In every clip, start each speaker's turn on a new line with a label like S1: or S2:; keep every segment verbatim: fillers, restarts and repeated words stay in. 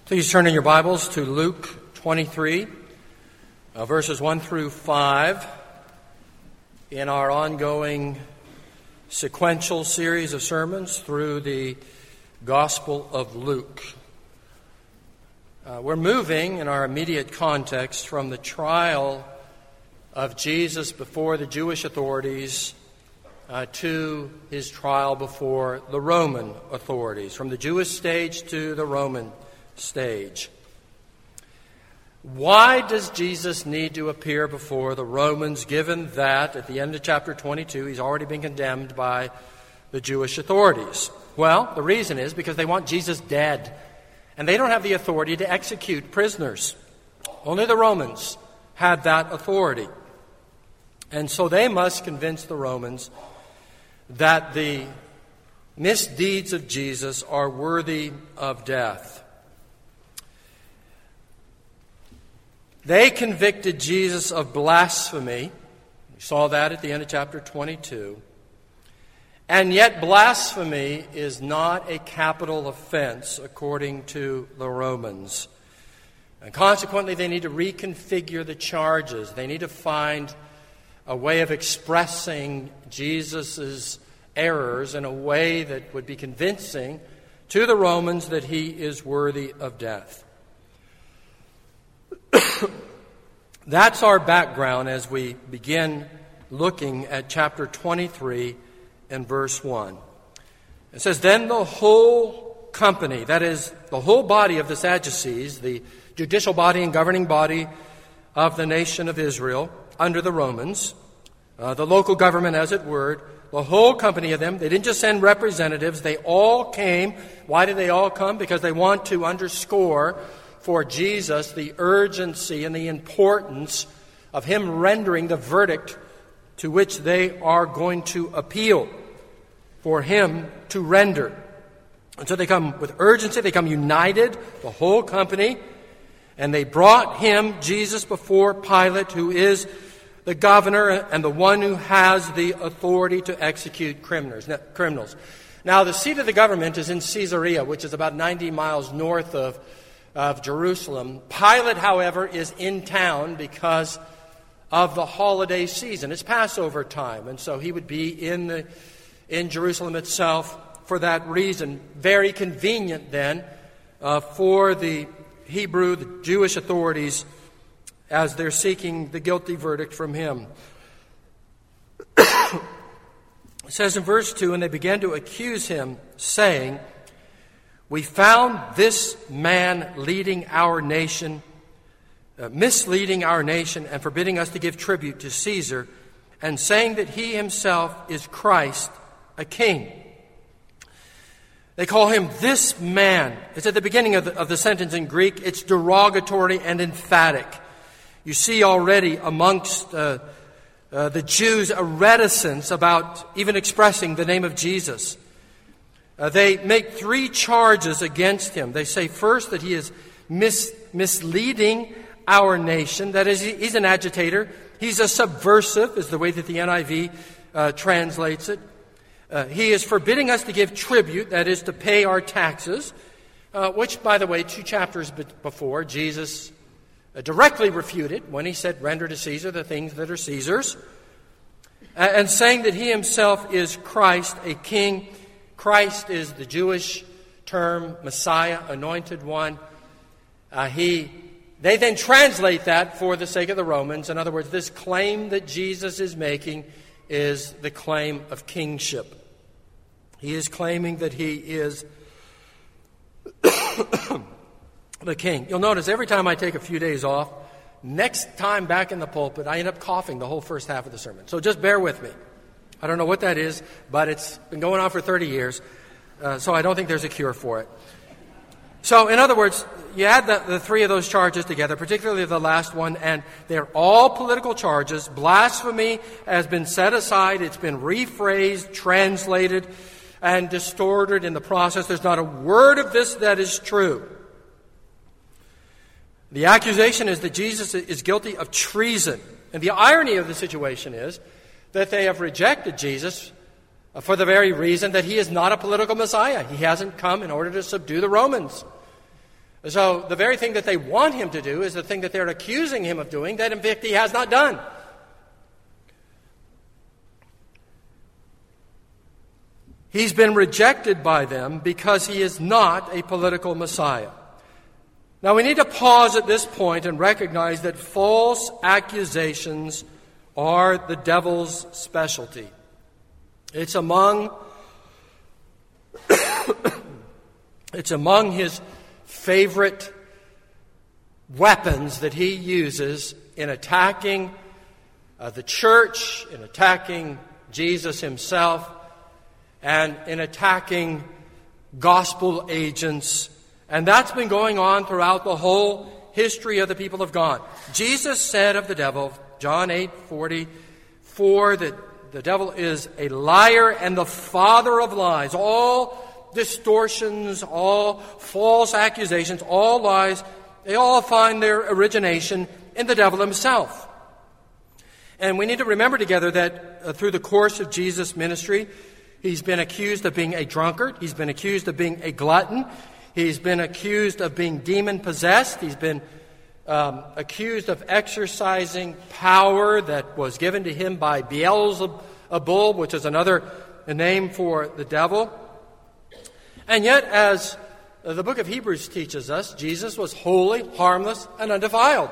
S1: Please turn in your Bibles to Luke twenty-three, uh, verses one through five, in our ongoing sequential series of sermons through the Gospel of Luke. Uh, we're moving in our immediate context from the trial of Jesus before the Jewish authorities uh, to his trial before the Roman authorities, from the Jewish stage to the Roman stage. Why does Jesus need to appear before the Romans, given that at the end of chapter twenty-two he's already been condemned by the Jewish authorities? Well, the reason is because they want Jesus dead, and they don't have the authority to execute prisoners. Only the Romans had that authority. And so they must convince the Romans that the misdeeds of Jesus are worthy of death. They convicted Jesus of blasphemy. We saw that at the end of chapter twenty-two. And yet blasphemy is not a capital offense according to the Romans. And consequently, they need to reconfigure the charges. They need to find a way of expressing Jesus' errors in a way that would be convincing to the Romans that he is worthy of death. That's our background as we begin looking at chapter twenty-three and verse one. It says, "Then the whole company," that is, the whole body of the Sadducees, the judicial body and governing body of the nation of Israel under the Romans, uh, the local government as it were, the whole company of them, they didn't just send representatives, they all came. Why did they all come? Because they want to underscore for Jesus the urgency and the importance of him rendering the verdict to which they are going to appeal, for him to render. And so they come with urgency, they come united, the whole company, and they brought him, Jesus, before Pilate, who is the governor and the one who has the authority to execute criminals. Now, the seat of the government is in Caesarea, which is about ninety miles north of of Jerusalem. Pilate, however, is in town because of the holiday season. It's Passover time, and so he would be in the in Jerusalem itself for that reason. Very convenient then uh, for the Hebrew, the Jewish authorities, as they're seeking the guilty verdict from him. It says in verse two, "And they began to accuse him, saying, 'We found this man leading our nation, uh, misleading our nation and forbidding us to give tribute to Caesar, and saying that he himself is Christ, a king.'" They call him this man. It's at the beginning of the, of the sentence in Greek. It's derogatory and emphatic. You see already amongst uh, uh, the Jews a reticence about even expressing the name of Jesus. Uh, they make three charges against him. They say first that he is mis- misleading our nation. That is, he, he's an agitator. He's a subversive, is the way that the N I V uh, translates it. Uh, he is forbidding us to give tribute, that is, to pay our taxes, uh, which, by the way, two chapters before, Jesus uh, directly refuted when he said, "Render to Caesar the things that are Caesar's," uh, and saying that he himself is Christ, a king. Christ is the Jewish term, Messiah, anointed one. Uh, he, they then translate that for the sake of the Romans. In other words, this claim that Jesus is making is the claim of kingship. He is claiming that he is the king. You'll notice every time I take a few days off, next time back in the pulpit, I end up coughing the whole first half of the sermon. So just bear with me. I don't know what that is, but it's been going on for thirty years, uh, so I don't think there's a cure for it. So, in other words, you add the, the three of those charges together, particularly the last one, and they're all political charges. Blasphemy has been set aside. It's been rephrased, translated, and distorted in the process. There's not a word of this that is true. The accusation is that Jesus is guilty of treason. And the irony of the situation is that they have rejected Jesus for the very reason that he is not a political Messiah. He hasn't come in order to subdue the Romans. So the very thing that they want him to do is the thing that they're accusing him of doing, that in fact he has not done. He's been rejected by them because he is not a political Messiah. Now we need to pause at this point and recognize that false accusations are the devil's specialty. It's among it's among his favorite weapons that he uses in attacking uh, the church, in attacking Jesus himself, and in attacking gospel agents. And that's been going on throughout the whole history of the people of God. Jesus said of the devil, John eight forty-four, that the devil is a liar and the father of lies. All distortions, all false accusations, all lies, they all find their origination in the devil himself. And we need to remember together that uh, through the course of Jesus' ministry, he's been accused of being a drunkard. He's been accused of being a glutton. He's been accused of being demon-possessed. He's been um, accused of exercising power that was given to him by Beelzebul, which is another name for the devil. And yet, as the book of Hebrews teaches us, Jesus was holy, harmless, and undefiled.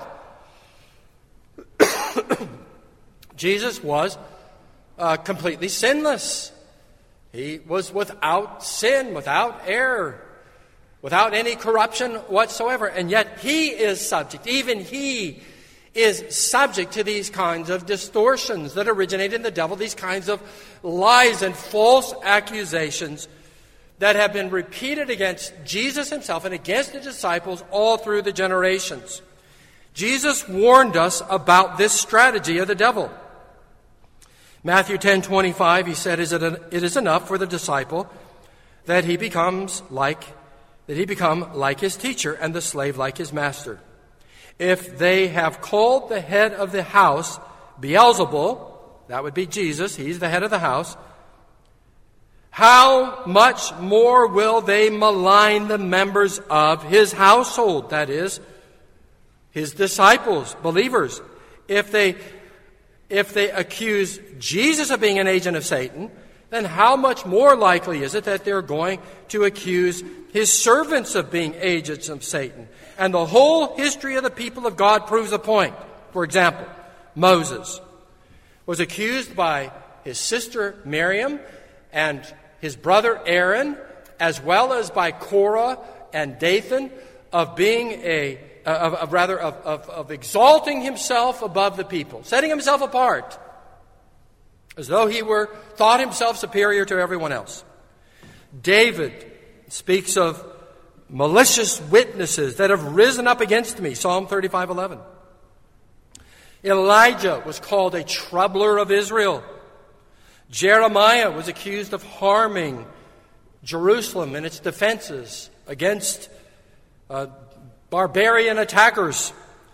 S1: Jesus was uh, completely sinless. He was without sin, without error, without any corruption whatsoever. And yet he is subject, even he is subject to these kinds of distortions that originate in the devil, these kinds of lies and false accusations that have been repeated against Jesus himself and against the disciples all through the generations. Jesus warned us about this strategy of the devil. Matthew ten twenty-five, he said, "Is it, it is enough for the disciple that he becomes like that he become like his teacher and the slave like his master. If they have called the head of the house Beelzebul," that would be Jesus, he's the head of the house, "how much more will they malign the members of his household," that is, his disciples, believers. If they if they accuse Jesus of being an agent of Satan, then how much more likely is it that they're going to accuse his servants of being agents of Satan? And the whole history of the people of God proves a point. For example, Moses was accused by his sister Miriam and his brother Aaron, as well as by Korah and Dathan, of being a uh, of, of rather of, of, of exalting himself above the people, setting himself apart, as though he were thought himself superior to everyone else. David speaks of malicious witnesses that have risen up against me, Psalm thirty-five eleven. Elijah was called a troubler of Israel. Jeremiah was accused of harming Jerusalem and its defenses against uh, barbarian attackers.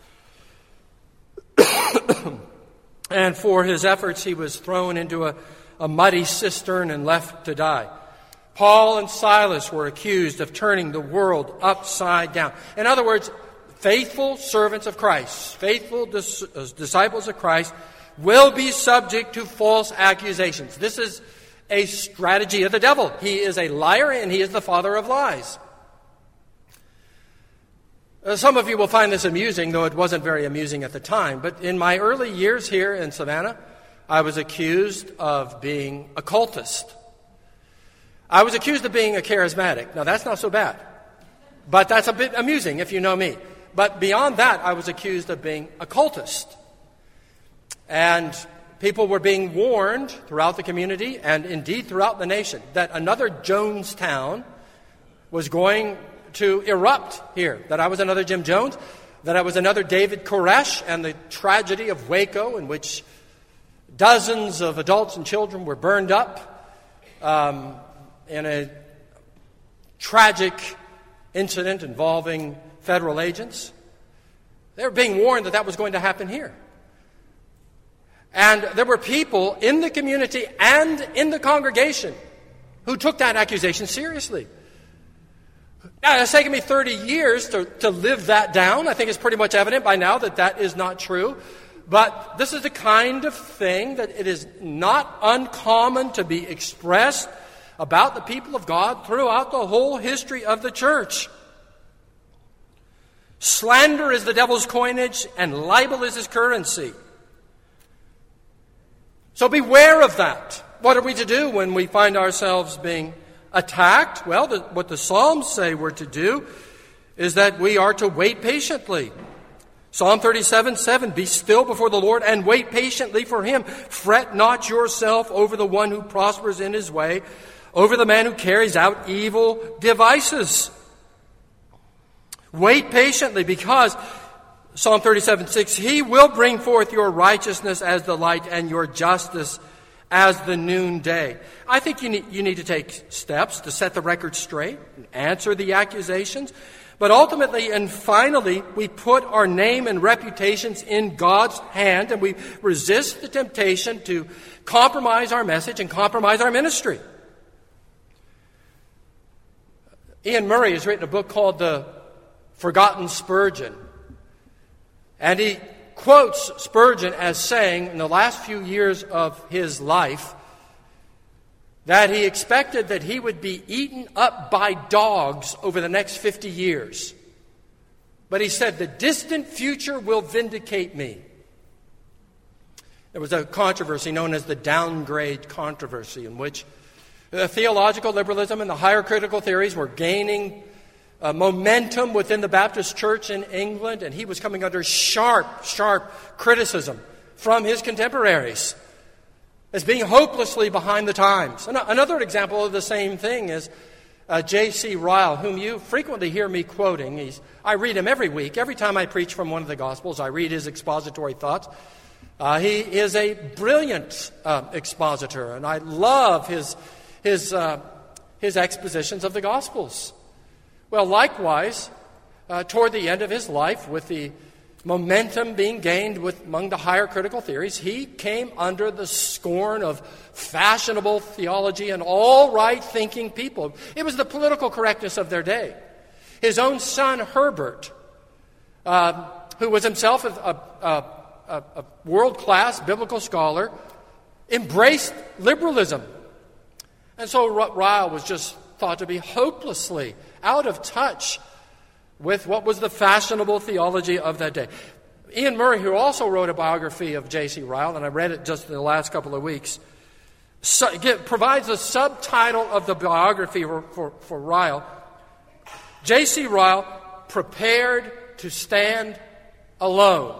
S1: And for his efforts, he was thrown into a, a muddy cistern and left to die. Paul and Silas were accused of turning the world upside down. In other words, faithful servants of Christ, faithful dis- uh, disciples of Christ, will be subject to false accusations. This is a strategy of the devil. He is a liar and he is the father of lies. Uh, some of you will find this amusing, though it wasn't very amusing at the time. But in my early years here in Savannah, I was accused of being a cultist. I was accused of being a charismatic. Now, that's not so bad. But that's a bit amusing if you know me. But beyond that, I was accused of being a cultist. And people were being warned throughout the community and indeed throughout the nation that another Jonestown was going to erupt here, that I was another Jim Jones, that I was another David Koresh, and the tragedy of Waco, in which dozens of adults and children were burned up um, in a tragic incident involving federal agents. They were being warned that that was going to happen here. And there were people in the community and in the congregation who took that accusation seriously. Now, it's taken me thirty years to, to live that down. I think it's pretty much evident by now that that is not true. But this is the kind of thing that it is not uncommon to be expressed about the people of God throughout the whole history of the church. Slander is the devil's coinage, and libel is his currency. So beware of that. What are we to do when we find ourselves being attacked? Well, the, what the Psalms say we're to do is that we are to wait patiently. Psalm thirty-seven seven, be still before the Lord and wait patiently for him. Fret not yourself over the one who prospers in his way, over the man who carries out evil devices. Wait patiently, because Psalm thirty-seven six, he will bring forth your righteousness as the light and your justice as the noonday. I think you need, you need to take steps to set the record straight and answer the accusations. But ultimately and finally, we put our name and reputations in God's hand, and we resist the temptation to compromise our message and compromise our ministry. Ian Murray has written a book called The Forgotten Spurgeon. And he quotes Spurgeon as saying in the last few years of his life that he expected that he would be eaten up by dogs over the next fifty years. But he said, the distant future will vindicate me. There was a controversy known as the downgrade controversy, in which the theological liberalism and the higher critical theories were gaining uh, momentum within the Baptist church in England, and he was coming under sharp, sharp criticism from his contemporaries as being hopelessly behind the times. Another example of the same thing is uh, J C Ryle, whom you frequently hear me quoting. He's, I read him every week. Every time I preach from one of the Gospels, I read his expository thoughts. Uh, he is a brilliant uh, expositor, and I love his his uh, his expositions of the Gospels. Well, likewise, uh, toward the end of his life, with the momentum being gained with, among the higher critical theories, he came under the scorn of fashionable theology and all right-thinking people. It was the political correctness of their day. His own son, Herbert, uh, who was himself a, a, a, a world-class biblical scholar, embraced liberalism. And so Ryle was just thought to be hopelessly out of touch with what was the fashionable theology of that day. Ian Murray, who also wrote a biography of J C Ryle, and I read it just in the last couple of weeks, so, get, provides a subtitle of the biography for, for, for Ryle. J C Ryle, prepared to stand alone.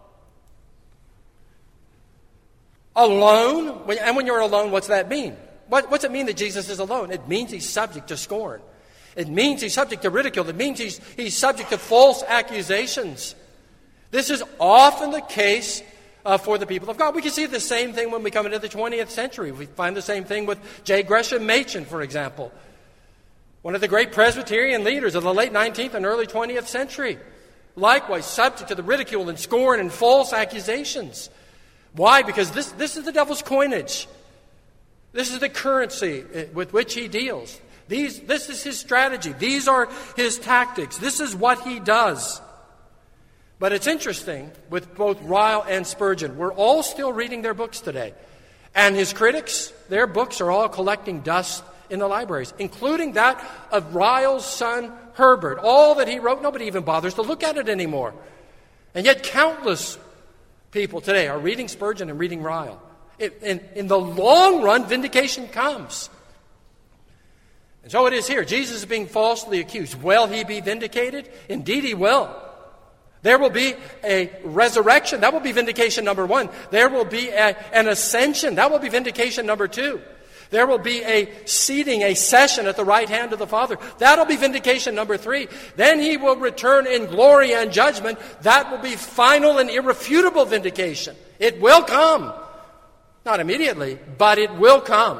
S1: Alone? And when you're alone, what's that mean? What, what's it mean that Jesus is alone? It means he's subject to scorn. It means he's subject to ridicule. It means he's, he's subject to false accusations. This is often the case uh, for the people of God. We can see the same thing when we come into the twentieth century. We find the same thing with J. Gresham Machen, for example, one of the great Presbyterian leaders of the late nineteenth and early twentieth century. Likewise, subject to the ridicule and scorn and false accusations. Why? Because this, this is the devil's coinage. This is the currency with which he deals. These, this is his strategy. These are his tactics. This is what he does. But it's interesting with both Ryle and Spurgeon. We're all still reading their books today. And his critics, their books are all collecting dust in the libraries, including that of Ryle's son, Herbert. All that he wrote, nobody even bothers to look at it anymore. And yet countless people today are reading Spurgeon and reading Ryle. It, in, in the long run, vindication comes. And so it is here. Jesus is being falsely accused. Will he be vindicated? Indeed he will. There will be a resurrection. That will be vindication number one. There will be a, an ascension. That will be vindication number two. There will be a seating, a session at the right hand of the Father. That will be vindication number three. Then he will return in glory and judgment. That will be final and irrefutable vindication. It will come. Not immediately, but it will come.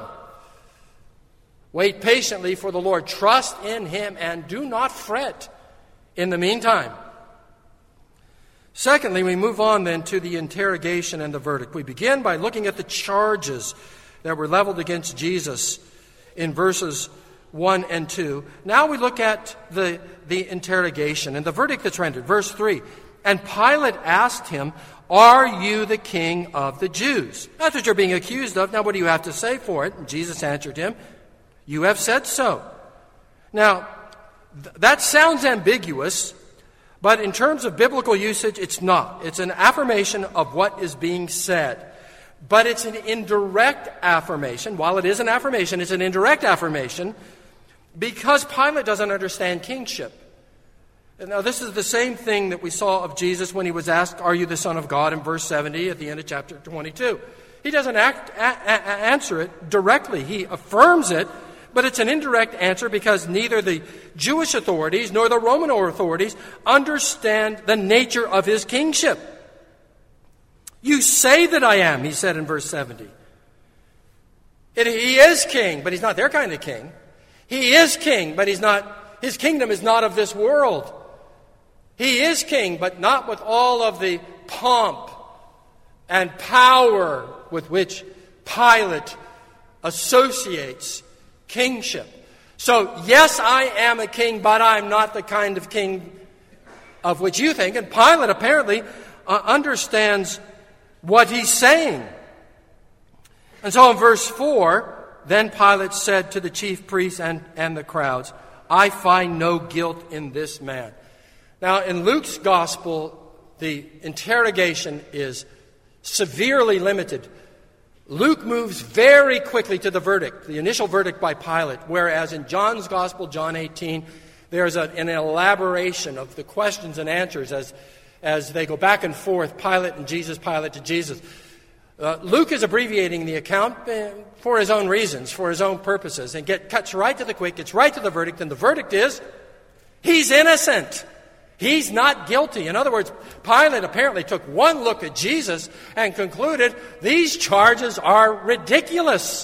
S1: Wait patiently for the Lord. Trust in him and do not fret in the meantime. Secondly, we move on then to the interrogation and the verdict. We begin by looking at the charges that were leveled against Jesus in verses one and two. Now we look at the, the interrogation and the verdict that's rendered. Verse three, and Pilate asked him, are you the king of the Jews? That's what you're being accused of. Now what do you have to say for it? And Jesus answered him, you have said so. Now, th- that sounds ambiguous, but in terms of biblical usage, it's not. It's an affirmation of what is being said. But it's an indirect affirmation. While it is an affirmation, it's an indirect affirmation because Pilate doesn't understand kingship. Now, this is the same thing that we saw of Jesus when he was asked, are you the Son of God, in verse seventy at the end of chapter twenty-two. He doesn't act, a- a- answer it directly. He affirms it, but it's an indirect answer because neither the Jewish authorities nor the Roman authorities understand the nature of his kingship. You say that I am, he said in verse seventy. It, he is king, but he's not their kind of king. He is king, but he's not, his kingdom is not of this world. He is king, but not with all of the pomp and power with which Pilate associates kingship. So, yes, I am a king, but I'm not the kind of king of which you think. And Pilate apparently uh, understands what he's saying. And so in verse four, then Pilate said to the chief priests and, and the crowds, I find no guilt in this man. Now, in Luke's gospel, the interrogation is severely limited. Luke moves very quickly to the verdict, the initial verdict by Pilate, whereas in John's gospel, John eighteen, there's a, an elaboration of the questions and answers as, as they go back and forth, Pilate and Jesus, Pilate to Jesus. Uh, Luke is abbreviating the account uh, for his own reasons, for his own purposes, and get cuts right to the quick, gets right to the verdict, and the verdict is, he's innocent. He's not guilty. In other words, Pilate apparently took one look at Jesus and concluded these charges are ridiculous.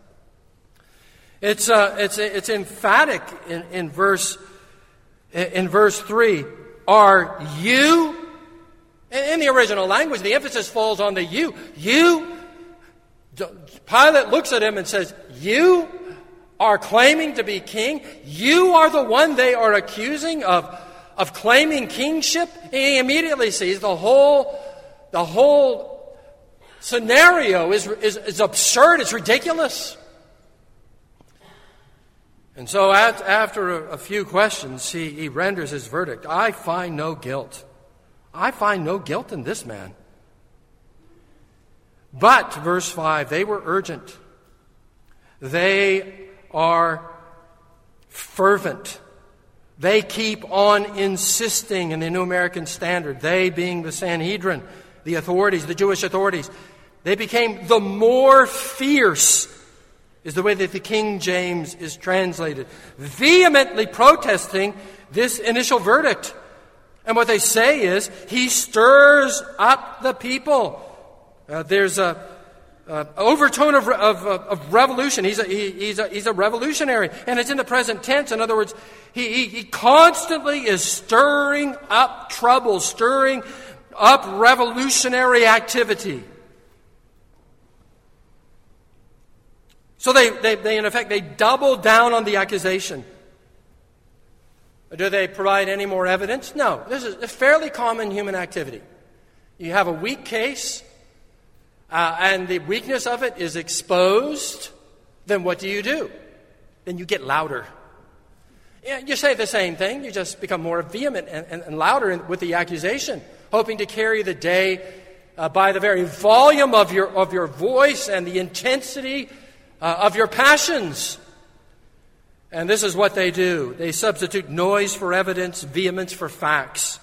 S1: It's uh, it's it's emphatic in, in verse in verse three. Are you? In the original language, the emphasis falls on the you. You. Pilate looks at him and says, "You are claiming to be king. You are the one they are accusing of." Of claiming kingship. He immediately sees the whole, the whole scenario is, is, is absurd. It's ridiculous. And so at, after a, a few questions, he, he renders his verdict. I find no guilt. I find no guilt in this man. But, verse five, they were urgent. They are fervent. They keep on insisting in the New American Standard, they being the Sanhedrin, the authorities, the Jewish authorities, they became the more fierce, is the way that the King James is translated, vehemently protesting this initial verdict. And what they say is, he stirs up the people. Uh, there's a Uh, overtone of, of, of revolution. He's a, he, he's, a, he's a revolutionary. And it's in the present tense. In other words, he, he, he constantly is stirring up trouble, stirring up revolutionary activity. So they, they, they, in effect, they double down on the accusation. Do they provide any more evidence? No. This is a fairly common human activity. You have a weak case, Uh, and the weakness of it is exposed, then what do you do? Then you get louder. You say the same thing, you just become more vehement and, and, and louder in, with the accusation, hoping to carry the day uh, by the very volume of your, of your voice and the intensity uh, of your passions. And this is what they do. They substitute noise for evidence, vehemence for facts.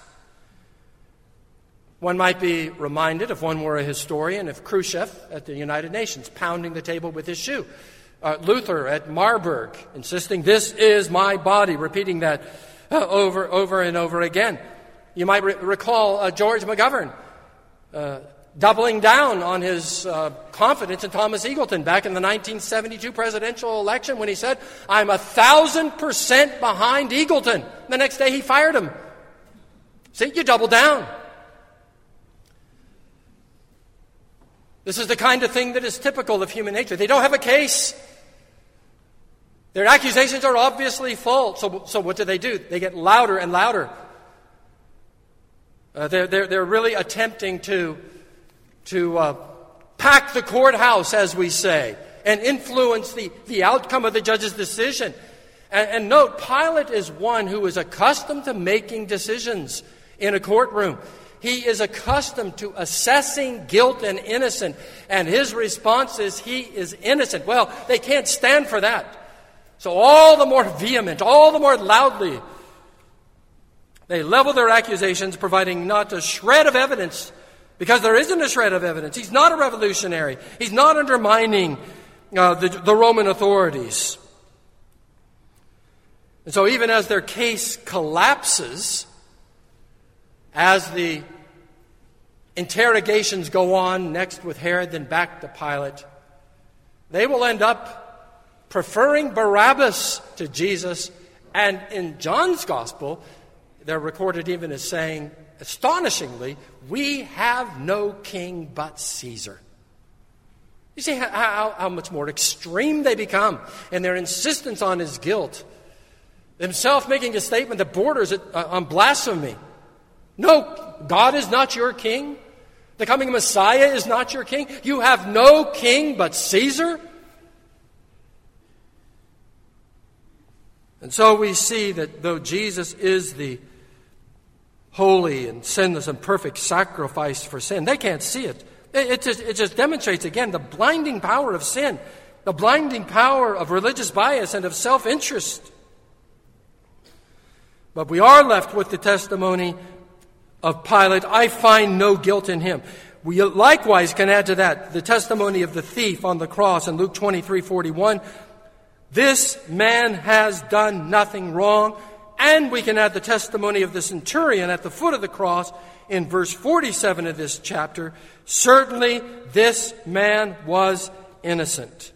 S1: One might be reminded, if one were a historian, of Khrushchev at the United Nations pounding the table with his shoe. Uh, Luther at Marburg insisting, this is my body, repeating that uh, over, over and over again. You might re- recall uh, George McGovern uh, doubling down on his uh, confidence in Thomas Eagleton back in the nineteen seventy-two presidential election when he said, I'm a thousand percent behind Eagleton. The next day he fired him. See, you double down. This is the kind of thing that is typical of human nature. They don't have a case. Their accusations are obviously false. So, so what do they do? They get louder and louder. Uh, they're, they're, they're really attempting to, to uh, pack the courthouse, as we say, and influence the, the outcome of the judge's decision. And, and note, Pilate is one who is accustomed to making decisions in a courtroom. He is accustomed to assessing guilt and innocence, and his response is he is innocent. Well, they can't stand for that. So all the more vehement, all the more loudly, they level their accusations, providing not a shred of evidence, because there isn't a shred of evidence. He's not a revolutionary. He's not undermining uh, the, the Roman authorities. And so even as their case collapses, as the interrogations go on, next with Herod, then back to Pilate, they will end up preferring Barabbas to Jesus. And in John's Gospel, they're recorded even as saying, astonishingly, we have no king but Caesar. You see how, how, how much more extreme they become in their insistence on his guilt. Himself making a statement that borders it, uh, on blasphemy. No, God is not your king. The coming Messiah is not your king. You have no king but Caesar. And so we see that though Jesus is the holy and sinless and perfect sacrifice for sin, they can't see it. It, it, just, it just demonstrates again the blinding power of sin, the blinding power of religious bias and of self-interest. But we are left with the testimony of Pilate, I find no guilt in him. We likewise can add to that the testimony of the thief on the cross in Luke twenty-three forty-one. This man has done nothing wrong. And we can add the testimony of the centurion at the foot of the cross in verse forty-seven of this chapter. Certainly this man was innocent.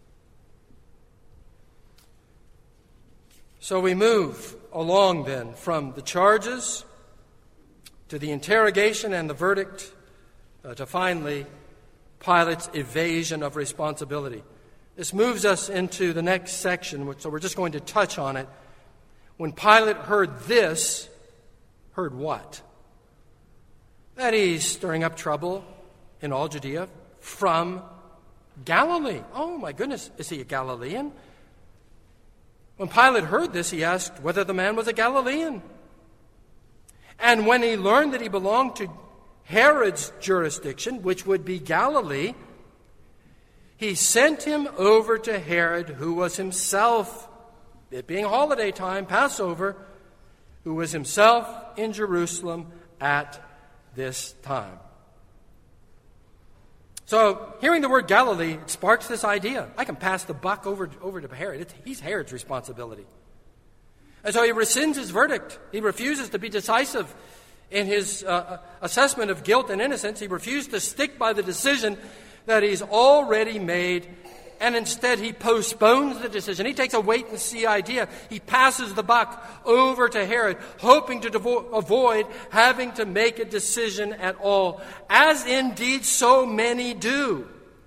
S1: So we move along then from the charges to the interrogation and the verdict, uh, to finally Pilate's evasion of responsibility. This moves us into the next section, which, so we're just going to touch on it. When Pilate heard this, heard what? That he's stirring up trouble in all Judea from Galilee. Oh my goodness, is he a Galilean? When Pilate heard this, he asked whether the man was a Galilean. And when he learned that he belonged to Herod's jurisdiction, which would be Galilee, he sent him over to Herod, who was himself, it being holiday time, Passover, who was himself in Jerusalem at this time. So, hearing the word Galilee sparks this idea. I can pass the buck over, over to Herod. It's, he's Herod's responsibility. And so he rescinds his verdict. He refuses to be decisive in his uh, assessment of guilt and innocence. He refused to stick by the decision that he's already made, and instead he postpones the decision. He takes a wait-and-see idea. He passes the buck over to Herod, hoping to devo- avoid having to make a decision at all, as indeed so many do.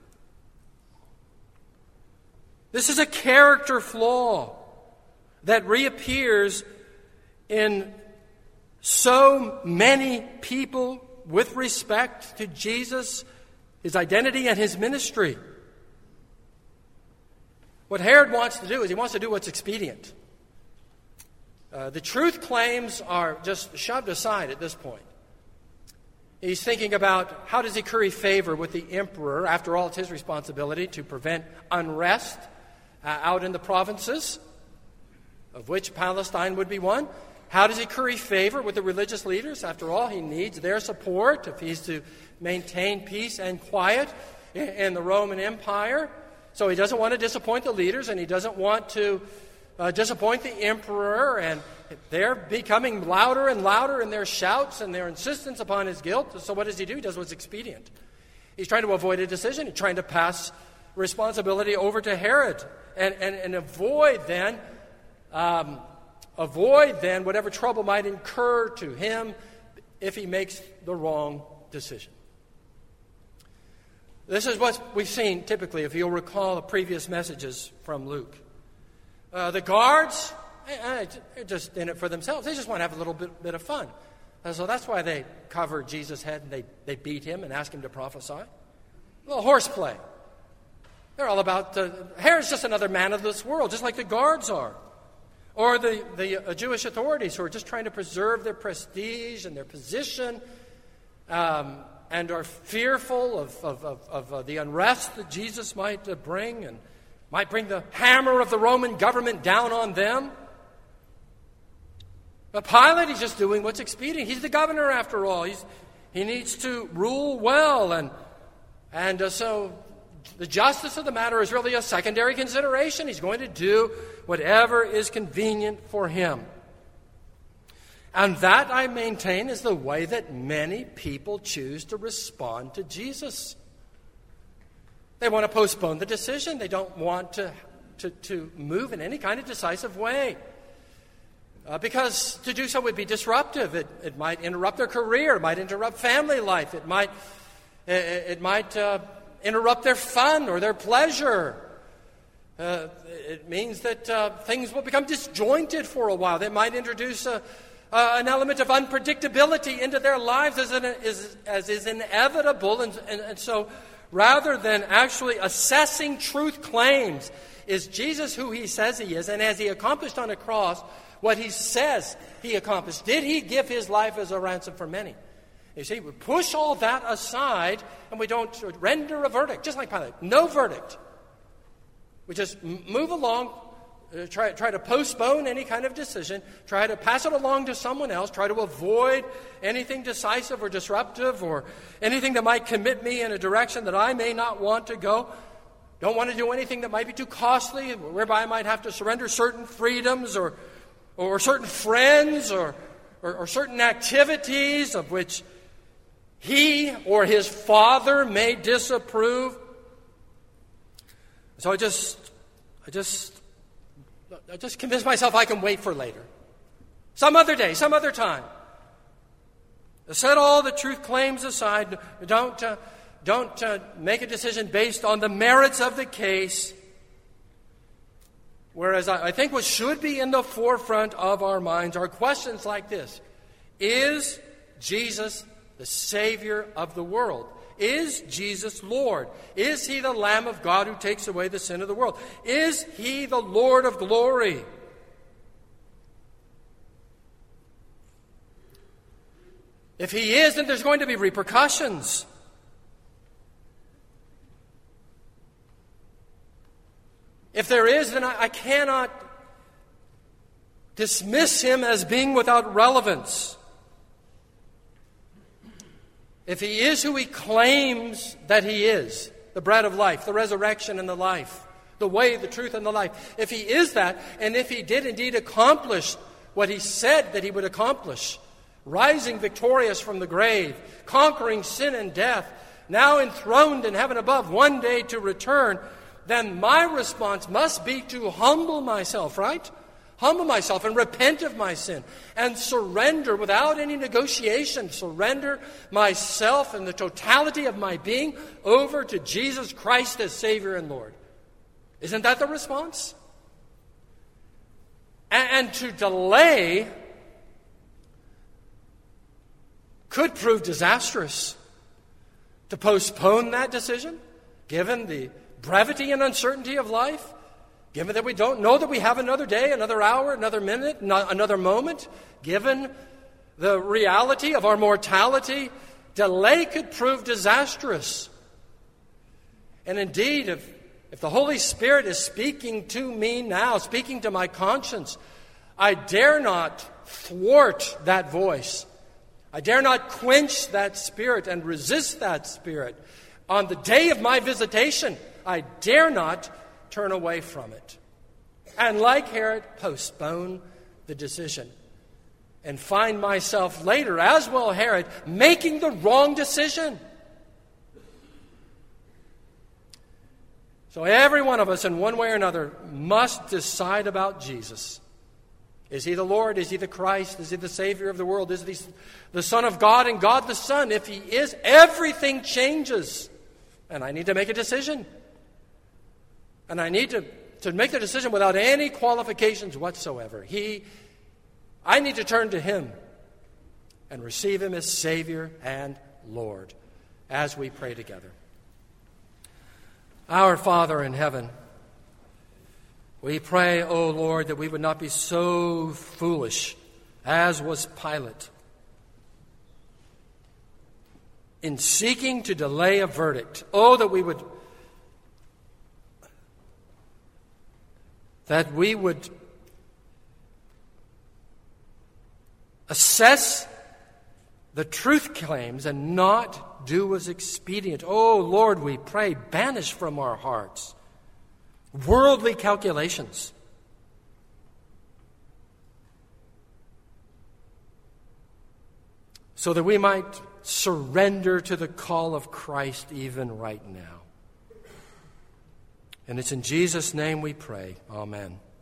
S1: This is a character flaw that reappears in so many people with respect to Jesus, his identity, and his ministry. What Herod wants to do is he wants to do what's expedient. Uh, the truth claims are just shoved aside at this point. He's thinking about how does he curry favor with the emperor. After all, it's his responsibility to prevent unrest uh, out in the provinces, of which Palestine would be one. How does he curry favor with the religious leaders? After all, he needs their support if he's to maintain peace and quiet in, in the Roman Empire. So he doesn't want to disappoint the leaders, and he doesn't want to uh, disappoint the emperor. And they're becoming louder and louder in their shouts and their insistence upon his guilt. So what does he do? He does what's expedient. He's trying to avoid a decision. He's trying to pass responsibility over to Herod and, and, and avoid then... Um, avoid then whatever trouble might incur to him if he makes the wrong decision. This is what we've seen typically, if you'll recall the previous messages from Luke. Uh, the guards, eh, they're just in it for themselves. They just want to have a little bit, bit of fun. And so that's why they covered Jesus' head and they, they beat him and asked him to prophesy. A little horseplay. They're all about, uh, Herod's just another man of this world, just like the guards are. Or the, the uh, Jewish authorities who are just trying to preserve their prestige and their position um, and are fearful of, of, of, of uh, the unrest that Jesus might uh, bring and might bring the hammer of the Roman government down on them. But Pilate, he's just doing what's expedient. He's the governor, after all. He's, he needs to rule well. And, and uh, so the justice of the matter is really a secondary consideration. He's going to do whatever is convenient for him. And that, I maintain, is the way that many people choose to respond to Jesus. They want to postpone the decision. They don't want to, to, to move in any kind of decisive way. Uh, because to do so would be disruptive. It, it might interrupt their career. It might interrupt family life. It might, it, it might uh, interrupt their fun or their pleasure. Uh, it means that uh, things will become disjointed for a while. They might introduce a, uh, an element of unpredictability into their lives as, an, is, as is inevitable. And, and, and so rather than actually assessing truth claims, is Jesus who he says he is? And has he accomplished on a cross what he says he accomplished? Did he give his life as a ransom for many? You see, we push all that aside and we don't render a verdict, just like Pilate. No verdict. We just move along, uh, try, try to postpone any kind of decision, try to pass it along to someone else, try to avoid anything decisive or disruptive or anything that might commit me in a direction that I may not want to go. Don't want to do anything that might be too costly, whereby I might have to surrender certain freedoms or or certain friends or, or, or certain activities of which he or his father may disapprove. So I just, I just, I just convince myself I can wait for later. Some other day, some other time. Set all the truth claims aside. Don't, uh, don't uh, make a decision based on the merits of the case. Whereas I think what should be in the forefront of our minds are questions like this. Is Jesus the Savior of the world? Is Jesus Lord? Is he the Lamb of God who takes away the sin of the world? Is he the Lord of glory? If he is, then there's going to be repercussions. If there is, then I, I cannot dismiss him as being without relevance. If he is who he claims that he is, the bread of life, the resurrection and the life, the way, the truth, and the life, if he is that, and if he did indeed accomplish what he said that he would accomplish, rising victorious from the grave, conquering sin and death, now enthroned in heaven above, one day to return, then my response must be to humble myself, right? Humble myself and repent of my sin and surrender without any negotiation, surrender myself and the totality of my being over to Jesus Christ as Savior and Lord. Isn't that the response? And, and to delay could prove disastrous. To postpone that decision, given the brevity and uncertainty of life, given that we don't know that we have another day, another hour, another minute, no, another moment, given the reality of our mortality, delay could prove disastrous. And indeed, if, if the Holy Spirit is speaking to me now, speaking to my conscience, I dare not thwart that voice. I dare not quench that Spirit and resist that Spirit. On the day of my visitation, I dare not turn away from it. And like Herod, postpone the decision. And find myself later, as will Herod, making the wrong decision. So every one of us, in one way or another, must decide about Jesus. Is he the Lord? Is he the Christ? Is he the Savior of the world? Is he the Son of God and God the Son? If he is, everything changes. And I need to make a decision. And I need to to make the decision without any qualifications whatsoever. He, I need to turn to Him and receive Him as Savior and Lord as we pray together. Our Father in heaven, we pray, O Lord, that we would not be so foolish as was Pilate in seeking to delay a verdict. Oh, that we would that we would assess the truth claims and not do was expedient. Oh, Lord, we pray, banish from our hearts worldly calculations. So that we might surrender to the call of Christ even right now. And it's in Jesus' name we pray. Amen.